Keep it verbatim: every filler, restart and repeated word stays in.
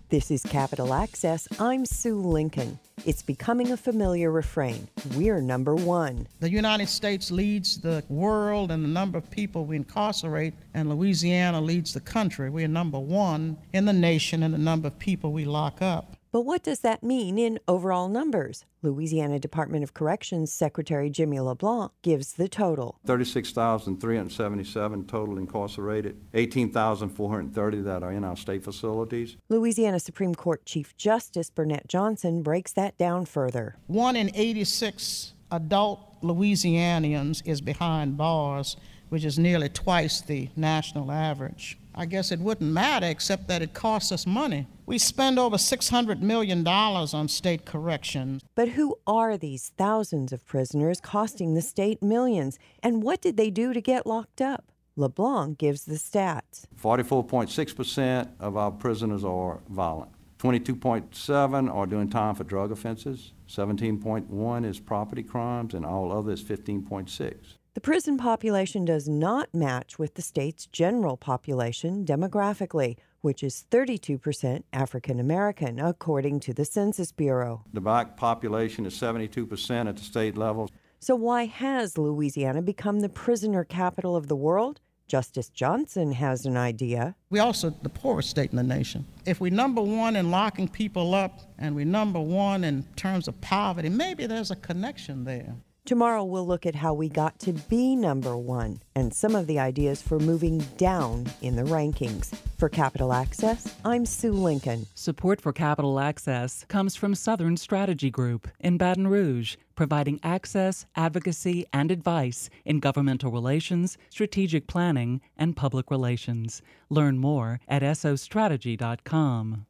This is Capital Access. I'm Sue Lincoln. It's becoming a familiar refrain. We're number one. The United States leads the world in the number of people we incarcerate, and Louisiana leads the country. We're number one in the nation in the number of people we lock up. But what does that mean in overall numbers? Louisiana Department of Corrections Secretary Jimmy LeBlanc gives the total. thirty-six thousand three hundred seventy-seven total incarcerated, eighteen thousand four hundred thirty that are in our state facilities. Louisiana Supreme Court Chief Justice Burnett Johnson breaks that down further. One in eighty-six adult Louisianians is behind bars, which is nearly twice the national average. I guess it wouldn't matter except that it costs us money. We spend over six hundred million dollars on state corrections. But who are these thousands of prisoners costing the state millions? And what did they do to get locked up? LeBlanc gives the stats. forty-four point six percent of our prisoners are violent. twenty-two point seven are doing time for drug offenses. seventeen point one is property crimes, and all others fifteen point six. The prison population does not match with the state's general population demographically, which is thirty-two percent African American, according to the Census Bureau. The black population is seventy-two percent at the state level. So why has Louisiana become the prisoner capital of the world? Justice Johnson has an idea. We're also the poorest state in the nation. If we're number one in locking people up and we're number one in terms of poverty, maybe there's a connection there. Tomorrow we'll look at how we got to be number one and some of the ideas for moving down in the rankings. For Capital Access, I'm Sue Lincoln. Support for Capital Access comes from Southern Strategy Group in Baton Rouge, providing access, advocacy, and advice in governmental relations, strategic planning, and public relations. Learn more at S O strategy dot com.